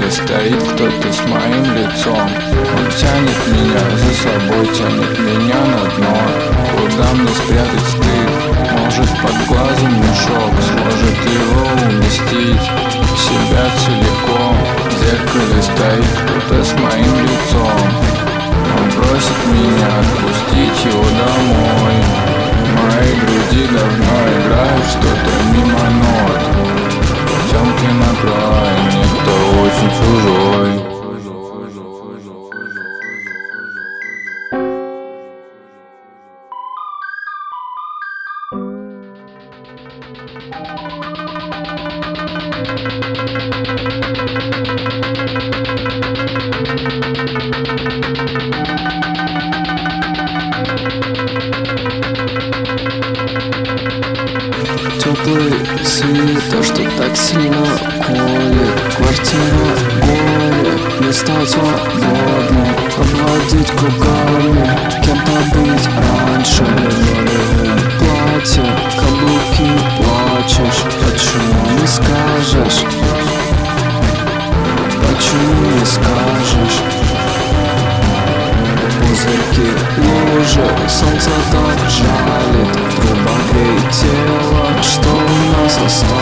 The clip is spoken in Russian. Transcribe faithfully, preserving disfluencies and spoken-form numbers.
Зеркале стоит кто-то с моим лицом. Он тянет меня за собой, тянет меня на дно. Куда мне спрятать стыд? Может, под глазом мешок сможет его уместить в себя целиком. В зеркале стоит кто-то с моим лицом. Он просит меня отпустить его домой. В моей груди давно играет что-то мимо нот. Потемки на крае, кто очень чужой. Теплый свет, то, что так сильно колет. Квартира, горе, не стал свободным. Обводить кругами, кем-то быть раньше. Платье, каблуки, плачешь. Почему не скажешь? Почему не скажешь? Пузырьки, лужи, солнце так жалит. Труба греет тело, что у нас осталось.